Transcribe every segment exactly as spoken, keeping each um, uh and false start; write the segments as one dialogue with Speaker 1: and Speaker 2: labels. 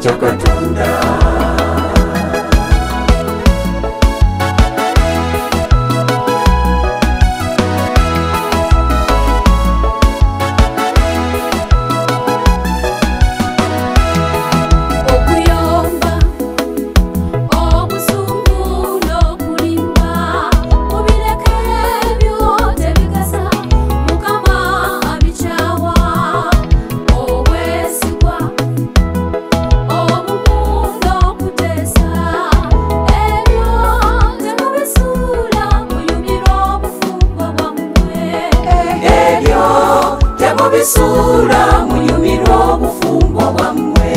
Speaker 1: kya Katonda. Bisula munyumirwa obufumbo bwammwe,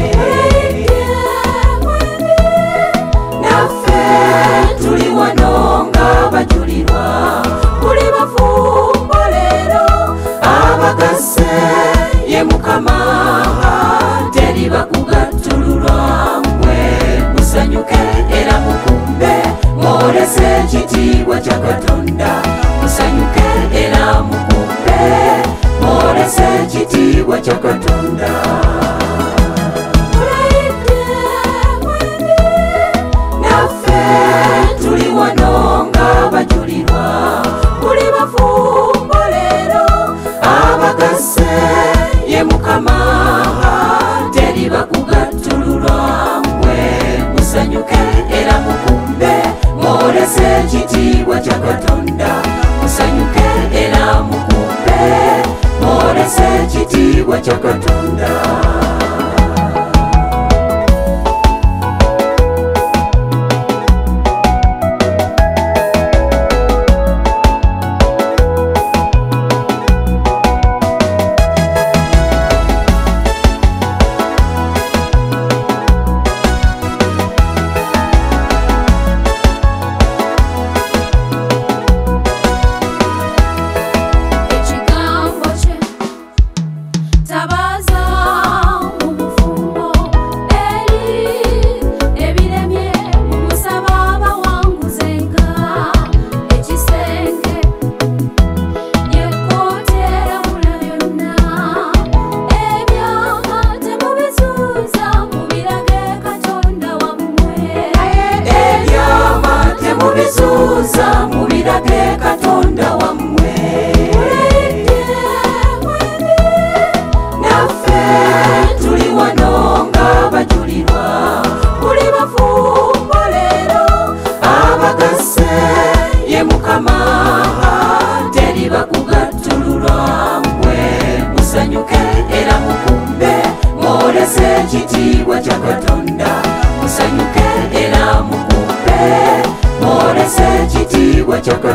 Speaker 1: naffe tuli wano nga bajulirwa buli bafumbo leero abagase ye Mukama teri bakugattululwa. Mmwe musanyuke era mukumbe mwolese ekitiibwa kya Katonda. Musanyuke era mukumbe mwolese ekitiibwa kya Katonda. Naffe tuli wano nga bajulirwa buli bafumbo leero abagase ye Mukama teri bakugattululwa. Mmwe musanyuke era mukumbe mwolese ekitiibwa kya Katonda. Musanyuke era mukumbe mwolese ekitiibwa kya Katonda. Mubirage Katonda wammwe, naffe tuli wano nga bajulirwa buli bafumbo leero abagase ye Mukama teri bakugattululwa. Mmwe musanyuke era mukumbe mwolese ekitiibwa kya Katonda. Musanyuke era mukumbe mwolese ekitiibwa kya Katonda.